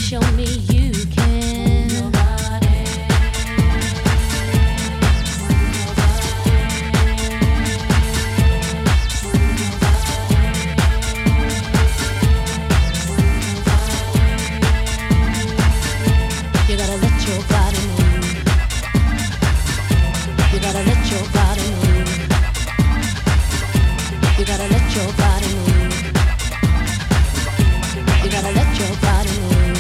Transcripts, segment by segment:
show me you can. Your body. You gotta let your body move. You gotta let your body move. You gotta let your body move. You gotta let your body move.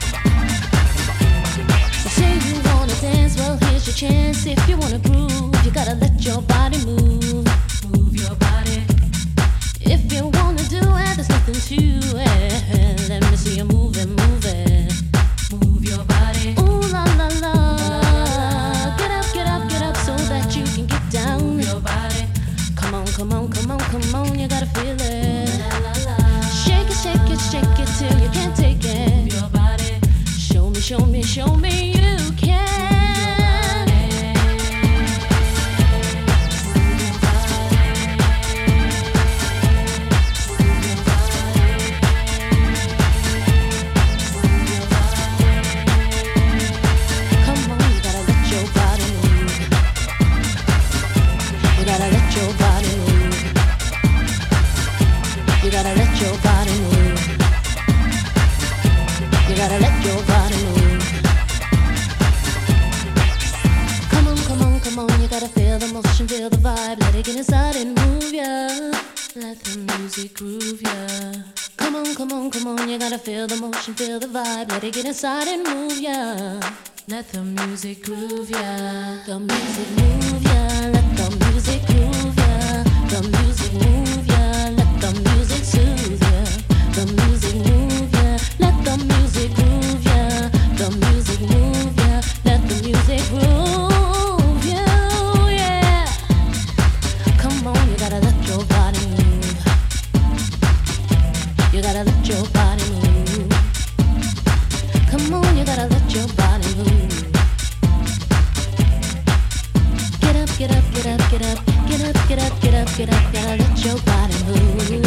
You say you wanna dance, well here's your chance. If you wanna groove, you gotta let your body move. Move your body. If you wanna do it, there's nothing to it. Let me see you move it, move it. Move your body. Ooh la la la. Get up, get up, get up so that you can get down. Move your body. Come on, come on, come on, come on, you gotta feel it. La la la. Shake it, shake it, shake it till you can't take it. Move your body. Show me, show me, show me you can. Feel the vibe, let it get inside and move ya. Let the music groove ya. Come on, come on, come on, you gotta feel the motion, feel the vibe, let it get inside and move ya. Let the music groove ya. The music move ya. Let the music groove ya. The music move ya. Let the music soothe ya. The music move ya. Let the music groove ya. The music move ya. Let the music groove. You gotta let your body move. You gotta let your body move. Come on, you gotta let your body move. Get up, get up, get up, get up, get up, get up, get up, get up. Gotta let your body move.